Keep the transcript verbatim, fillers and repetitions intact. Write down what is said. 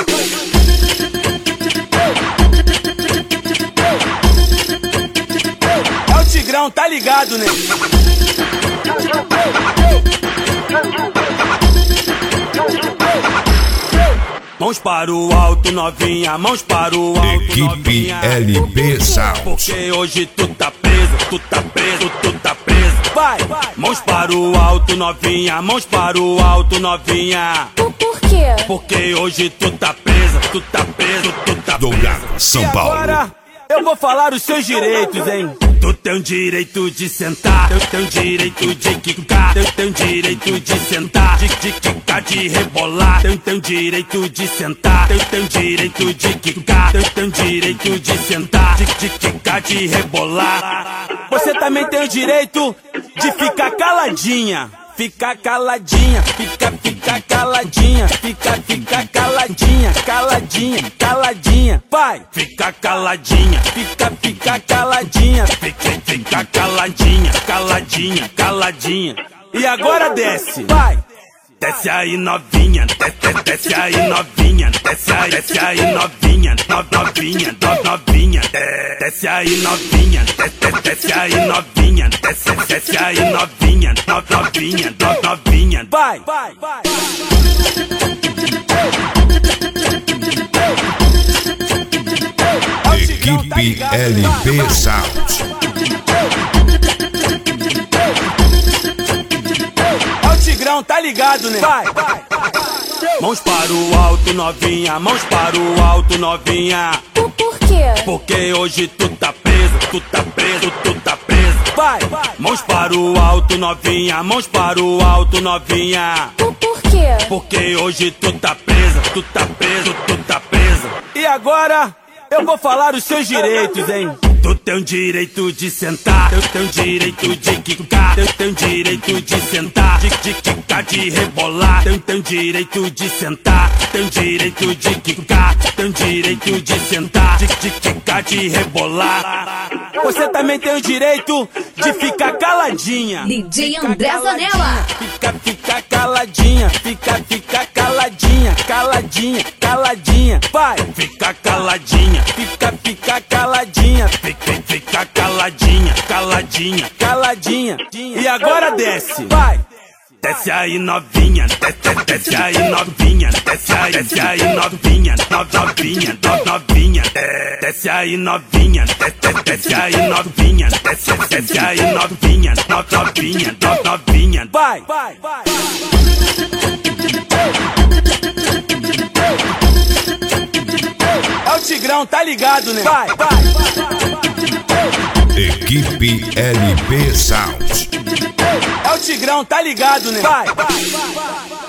É o Tigrão, tá ligado, né? Mãos para o alto, novinha, mãos para o alto, Equipe novinha. L B Sound. Porque hoje tu tá preso, tu tá preso, tu tá preso. Vai! Mãos para o alto, novinha, mãos para o alto, novinha. Por, por quê? Porque hoje tu tá presa, tu tá preso, tu tá preso. Dourado, São E Paulo. agora eu vou falar os seus direitos, hein? Tu tem o direito de sentar, tu tem o direito de quicar, tu tem o direito de sentar, de, de quicar, de rebolar, tu tem o direito de sentar, tu tem o direito de quicar, tu tem o direito de sentar, de, de quicar, de rebolar. Você também tem o direito de ficar caladinha. Fica caladinha, fica, fica caladinha, fica, fica caladinha, caladinha, caladinha, vai! Fica caladinha, fica, fica caladinha, fica, fica caladinha, caladinha, caladinha. E agora desce, vai! Desce aí novinha, desce, desce aí novinha, desce aí, desce aí novinha, no, novinha, no, novinha, desce aí novinha, desce, desce aí novinha, desce, desce aí novinha, no, novinha, no, novinha, vai, vai, vai. Equipe L B Sound. Tigrão, tá ligado, né? Vai, vai, vai. Mãos para o alto, novinha, mãos para o alto, novinha. Por, por quê? Porque hoje tu tá preso, tu tá preso, tu tá preso. Vai, mãos para o alto, novinha, mãos para o alto, novinha. Por, por quê? Porque hoje tu tá presa, tu tá preso, tu tá presa. E agora eu vou falar os seus direitos, hein? Tu tem o direito de sentar, tu tem o direito de quicar, tu tem o direito de sentar, de, de quicar, de rebolar, tu tem o direito de sentar, tem o direito de quicar, tem o direito de sentar, de, de quicar, de rebolar. Você também tem o direito de ficar caladinha. D J André Zanella. Fica, fica caladinha, fica, fica caladinha, caladinha, caladinha, vai. Fica caladinha, fica, fica caladinha, fica, fica caladinha, caladinha, caladinha. E agora desce, vai. Desce aí novinha, desce, desce aí novinha, desce aí, desce aí novinha, no, novinha, no, novinha, desce aí novinha, desce, desce aí novinha, desce, desce aí novinha, no, novinha, no, novinha, vai, vai, vai. É o Tigrão, tá ligado, né? Vai, vai, vai. Equipe L B Sound. É o Tigrão, tá ligado, né? Vai, vai, vai.